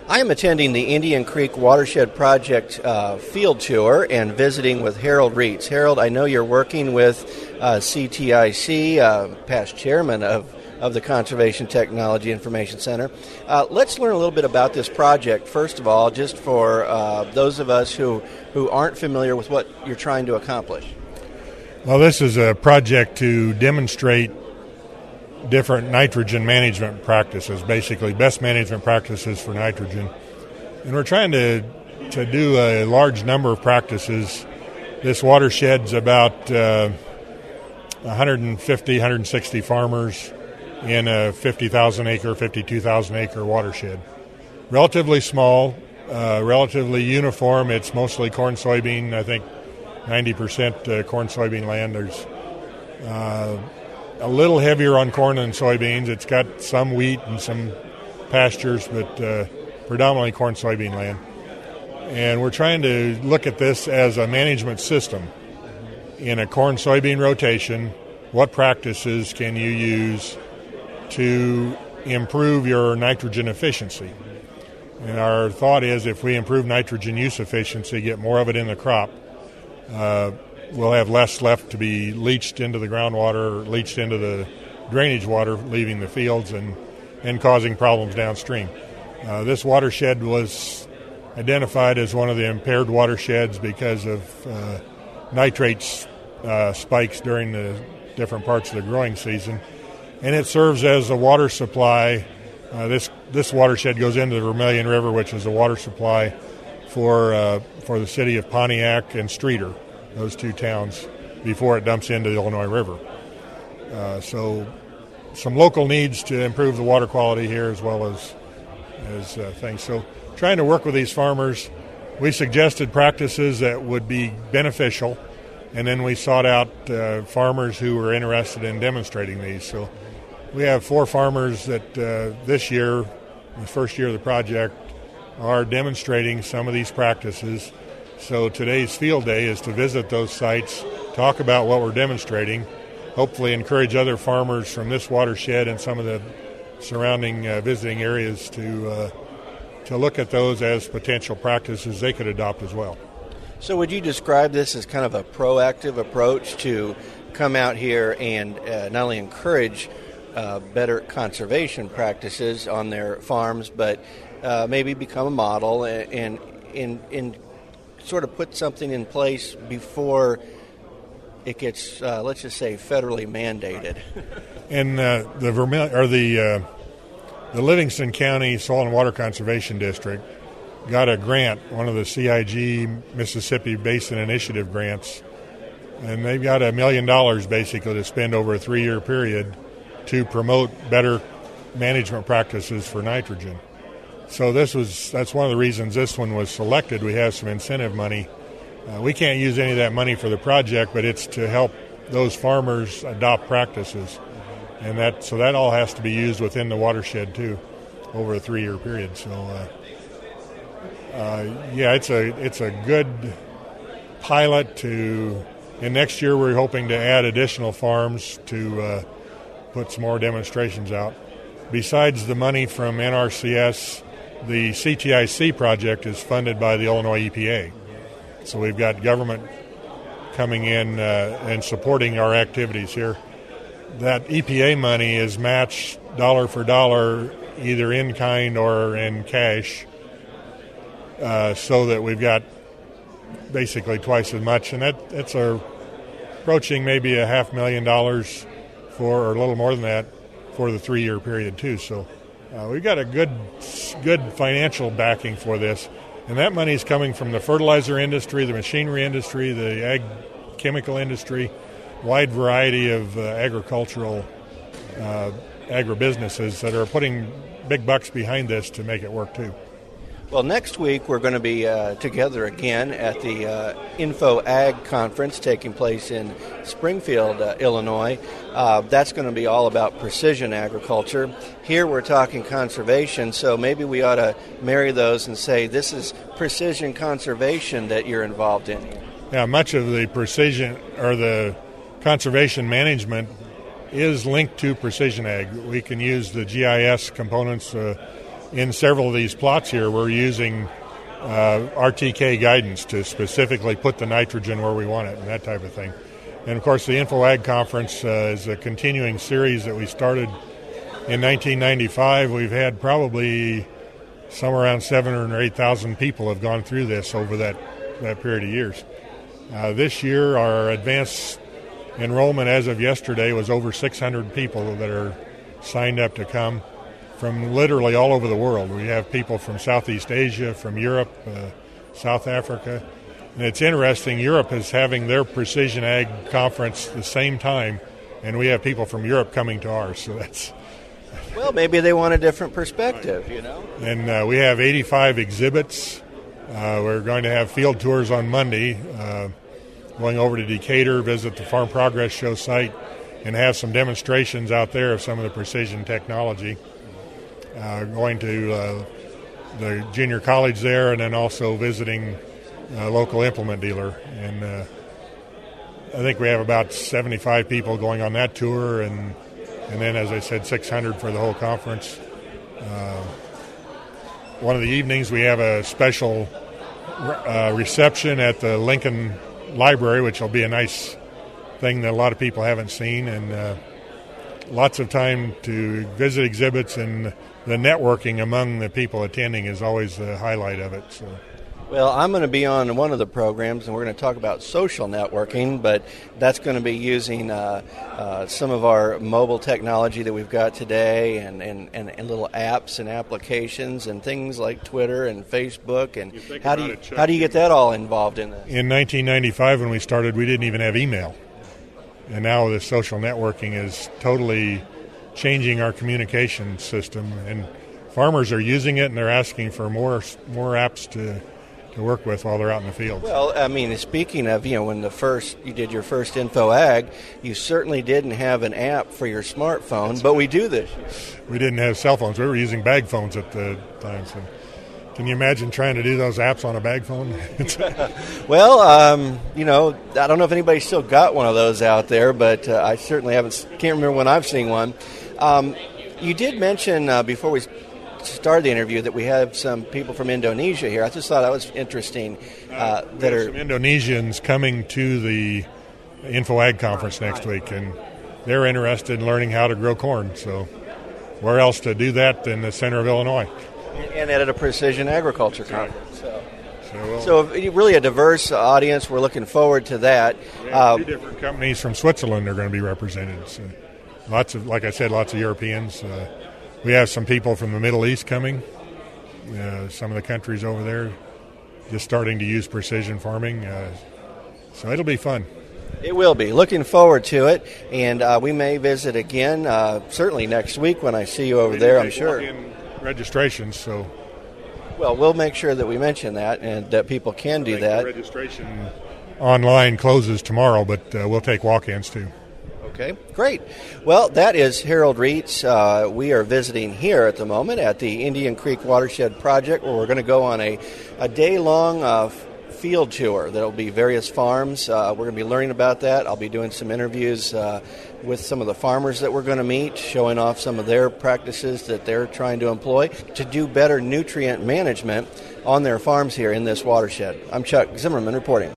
I am attending the Indian Creek Watershed Project field tour and visiting with Harold Reitz. Harold, I know you're working with CTIC, past chairman of the Conservation Technology Information Center. Let's learn a little bit about this project, first of all, just for those of us who aren't familiar with what you're trying to accomplish. Well, this is a project to demonstrate different nitrogen management practices, basically best management practices for nitrogen. And we're trying to do a large number of practices. This watershed's about 150, 160 farmers in a 50,000 acre, 52,000 acre watershed. Relatively small, relatively uniform. It's mostly corn, soybean. I think 90% corn, soybean land. There's a little heavier on corn than soybeans. It's got some wheat and some pastures, but predominantly corn, soybean land. And we're trying to look at this as a management system. In a corn, soybean rotation, what practices can you use to improve your nitrogen efficiency? And our thought is if we improve nitrogen use efficiency, get more of it in the crop, we'll have less left to be leached into the groundwater or leached into the drainage water leaving the fields and causing problems downstream. This watershed was identified as one of the impaired watersheds because of nitrates spikes during the different parts of the growing season. And it serves as a water supply. This watershed goes into the Vermilion River, which is a water supply for the city of Pontiac and Streator, those two towns, before it dumps into the Illinois River. So some local needs to improve the water quality here as well as things. So trying to work with these farmers, we suggested practices that would be beneficial, and then we sought out farmers who were interested in demonstrating these. So we have 4 farmers that this year, the first year of the project, are demonstrating some of these practices. So today's field day is to visit those sites, talk about what we're demonstrating, hopefully encourage other farmers from this watershed and some of the surrounding visiting areas to look at those as potential practices they could adopt as well. So would you describe this as kind of a proactive approach to come out here and not only encourage better conservation practices on their farms, but maybe become a model and sort of put something in place before it gets, let's just say, federally mandated? And the Livingston County Soil and Water Conservation District got a grant, one of the CIG Mississippi Basin Initiative grants, and they've got $1 million basically to spend over a 3-year period to promote better management practices for nitrogen. So that's one of the reasons this one was selected. We have some incentive money. We can't use any of that money for the project, but it's to help those farmers adopt practices. And that all has to be used within the watershed too, over a 3-year period. So it's a good pilot and next year we're hoping to add additional farms to put some more demonstrations out. Besides the money from NRCS, the CTIC project is funded by the Illinois EPA. So we've got government coming in and supporting our activities here. That EPA money is matched dollar for dollar, either in kind or in cash, so that we've got basically twice as much. And that's approaching maybe $500,000 or a little more than that, for the 3-year period too. So we've got a good financial backing for this, and that money is coming from the fertilizer industry, the machinery industry, the ag chemical industry, wide variety of agricultural agribusinesses that are putting big bucks behind this to make it work too. Well, next week we're going to be together again at the Info Ag Conference taking place in Springfield, Illinois. That's going to be all about precision agriculture. Here we're talking conservation, so maybe we ought to marry those and say this is precision conservation that you're involved in. Yeah, much of the precision or the conservation management is linked to precision ag. We can use the GIS components in several of these plots here, we're using RTK guidance to specifically put the nitrogen where we want it and that type of thing. And, of course, the InfoAg Conference is a continuing series that we started in 1995. We've had probably somewhere around 7,000 or 8,000 people have gone through this over that period of years. This year, our advanced enrollment as of yesterday was over 600 people that are signed up to come from literally all over the world. We have people from Southeast Asia, from Europe, South Africa. And it's interesting, Europe is having their Precision Ag conference the same time, and we have people from Europe coming to ours. So that's... Well, maybe they want a different perspective, you know. And we have 85 exhibits. We're going to have field tours on Monday, going over to Decatur, visit the Farm Progress Show site, and have some demonstrations out there of some of the precision technology. Going to the junior college there, and then also visiting a local implement dealer. And I think we have about 75 people going on that tour, and then, as I said, 600 for the whole conference. One of the evenings we have a special reception at the Lincoln Library, which will be a nice thing that a lot of people haven't seen, and lots of time to visit exhibits, and the networking among the people attending is always the highlight of it. So. Well, I'm going to be on one of the programs, and we're going to talk about social networking, but that's going to be using some of our mobile technology that we've got today, and little apps and applications and things like Twitter and Facebook. And how do you get that all involved in this? In 1995, when we started, we didn't even have email. And now the social networking is totally changing our communication system, and farmers are using it, and they're asking for more apps to work with while they're out in the field. Well, I mean, speaking of, when you did your first InfoAg, you certainly didn't have an app for your smartphone, but we do this. We didn't have cell phones. We were using bag phones at the time. So can you imagine trying to do those apps on a bag phone? Well, I don't know if anybody's still got one of those out there, but I certainly can't remember when I've seen one. You did mention before we started the interview that we have some people from Indonesia here. I just thought that was interesting. Some Indonesians coming to the InfoAg conference next week, and they're interested in learning how to grow corn. So where else to do that than the center of Illinois? And at a precision agriculture conference. So really a diverse audience. We're looking forward to that. Two different companies from Switzerland are going to be represented. So lots of Europeans. We have some people from the Middle East coming. Some of the countries over there just starting to use precision farming. So it'll be fun. It will be. Looking forward to it. And we may visit again, certainly next week when I see you over there, I'm sure. Registrations, so. Well, we'll make sure that we mention that and that people can do that. The registration online closes tomorrow, but we'll take walk-ins too. Okay, great. Well, that is Harold Reitz. We are visiting here at the moment at the Indian Creek Watershed Project, where we're going to go on a day-long field tour. There will be various farms. We're going to be learning about that. I'll be doing some interviews with some of the farmers that we're going to meet, showing off some of their practices that they're trying to employ to do better nutrient management on their farms here in this watershed. I'm Chuck Zimmerman reporting.